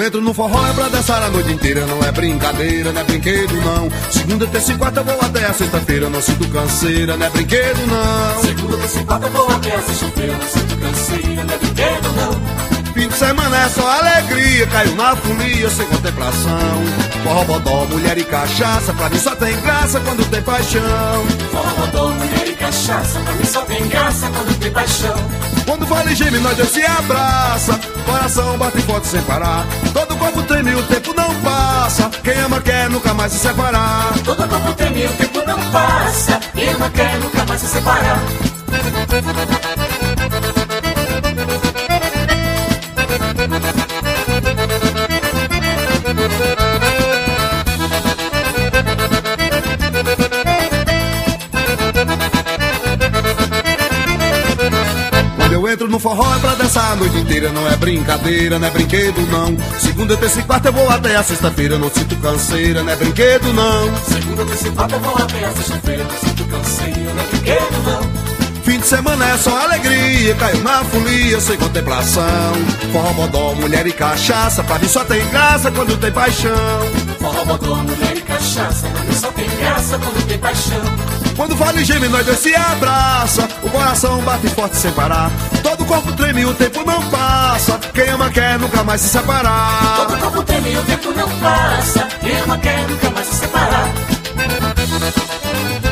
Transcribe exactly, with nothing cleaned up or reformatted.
entro no forró é pra dançar a noite inteira. Não é brincadeira, não é brinquedo não. Segunda, terça e quarta eu vou até a sexta-feira. Não sinto canseira, não é brinquedo não. Segunda, terça e quarta eu vou até a sexta-feira. Não sinto canseira, não é brinquedo não. Fim de semana é só alegria, caiu na folia sem contemplação. Forró, bodó, mulher e cachaça, pra mim só tem graça quando tem paixão. Forró, bodó, mulher e cachaça, pra mim só tem graça quando tem paixão. Quando fala e geme, nós dois se abraça, coração bate forte sem parar. Todo corpo treme e o tempo não passa, quem ama quer nunca mais se separar. Todo corpo treme e o tempo não passa, quem ama quer nunca mais se separar. Quando eu entro no forró é pra dançar a noite inteira. Não é brincadeira, não é brinquedo não. Segunda, terça e quarta eu vou até a sexta-feira. Não sinto canseira, não é brinquedo não. Segunda, terça e quarta eu vou até a sexta-feira. Não sinto canseira, não é brinquedo não. Fim de semana é só alegria, caiu na folia sem contemplação. Forró, bodó, mulher e cachaça, pra mim só tem graça quando tem paixão. Forró, bodó, mulher e cachaça, pra mim só tem graça quando tem paixão. Quando fala e geme, nós dois se abraça, o coração bate forte sem parar. Todo corpo treme e o tempo não passa, quem ama quer nunca mais se separar. Todo corpo treme e o tempo não passa, quem ama quer nunca mais se separar.